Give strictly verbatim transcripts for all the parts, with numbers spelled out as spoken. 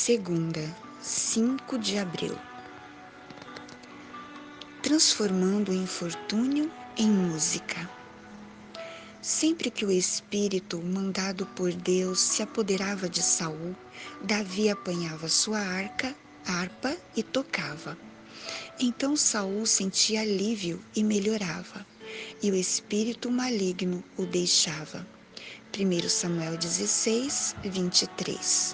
Segunda, cinco de abril. Transformando o infortúnio em música. Sempre que o espírito mandado por Deus se apoderava de Saul, Davi apanhava sua arca, harpa e tocava. Então Saul sentia alívio e melhorava, e o espírito maligno o deixava. primeiro Samuel dezesseis, vinte e três.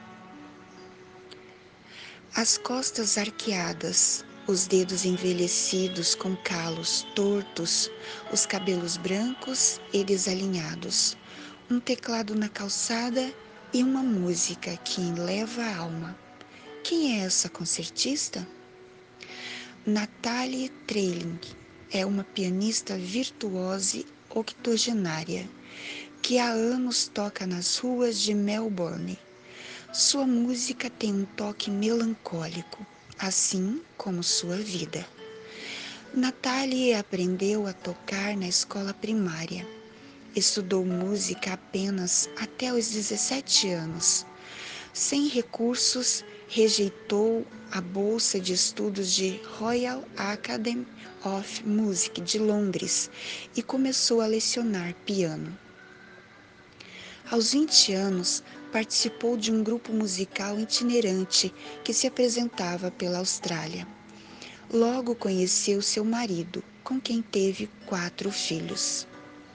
As costas arqueadas, os dedos envelhecidos com calos tortos, os cabelos brancos e desalinhados, um teclado na calçada e uma música que enleva a alma. Quem é essa concertista? Natalie Trailing é uma pianista virtuosa octogenária que há anos toca nas ruas de Melbourne. Sua música tem um toque melancólico, assim como sua vida. Natalie aprendeu a tocar na escola primária. Estudou música apenas até os dezessete anos. Sem recursos, rejeitou a bolsa de estudos de Royal Academy of Music de Londres e começou a lecionar piano. Aos vinte anos, participou de um grupo musical itinerante que se apresentava pela Austrália. Logo conheceu seu marido, com quem teve quatro filhos.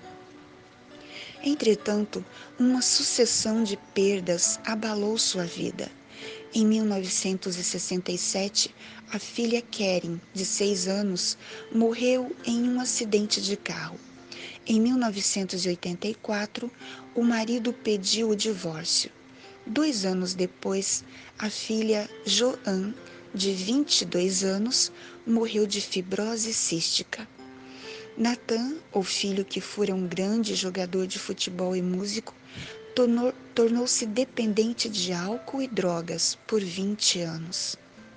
Entretanto, uma sucessão de perdas abalou sua vida. Em mil novecentos e sessenta e sete, a filha Karen, de seis anos, morreu em um acidente de carro. Em mil novecentos e oitenta e quatro, o marido pediu o divórcio. Dois anos depois, a filha Joan, de vinte e dois anos, morreu de fibrose cística. Nathan, o filho que fora um grande jogador de futebol e músico, tornou, tornou-se dependente de álcool e drogas por vinte anos.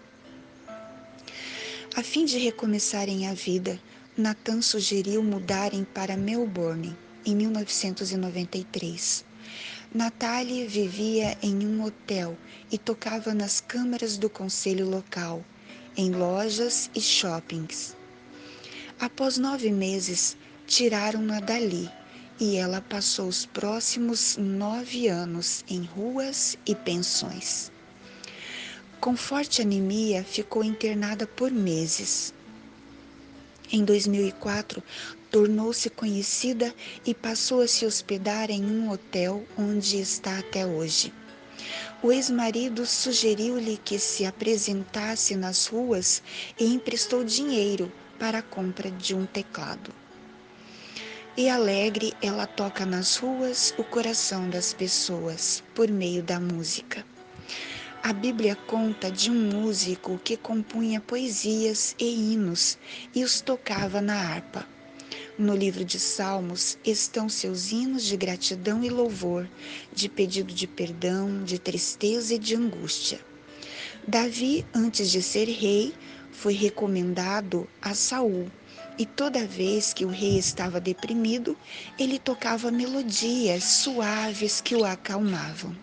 A fim de recomeçarem a vida, Nathan sugeriu mudarem para Melbourne, em mil novecentos e noventa e três. Natalie vivia em um hotel e tocava nas câmaras do conselho local, em lojas e shoppings. Após nove meses, tiraram-na dali e ela passou os próximos nove anos em ruas e pensões. Com forte anemia, ficou internada por meses. Em dois mil e quatro, tornou-se conhecida e passou a se hospedar em um hotel onde está até hoje. O ex-marido sugeriu-lhe que se apresentasse nas ruas e emprestou dinheiro para a compra de um teclado. E alegre, ela toca nas ruas o coração das pessoas por meio da música. A Bíblia conta de um músico que compunha poesias e hinos e os tocava na harpa. No livro de Salmos estão seus hinos de gratidão e louvor, de pedido de perdão, de tristeza e de angústia. Davi, antes de ser rei, foi recomendado a Saul, e toda vez que o rei estava deprimido, ele tocava melodias suaves que o acalmavam.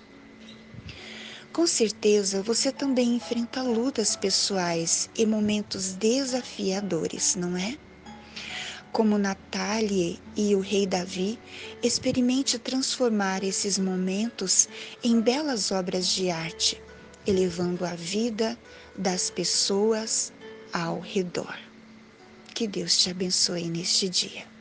Com certeza, você também enfrenta lutas pessoais e momentos desafiadores, não é? Como Natalie e o rei Davi, experimente transformar esses momentos em belas obras de arte, elevando a vida das pessoas ao redor. Que Deus te abençoe neste dia.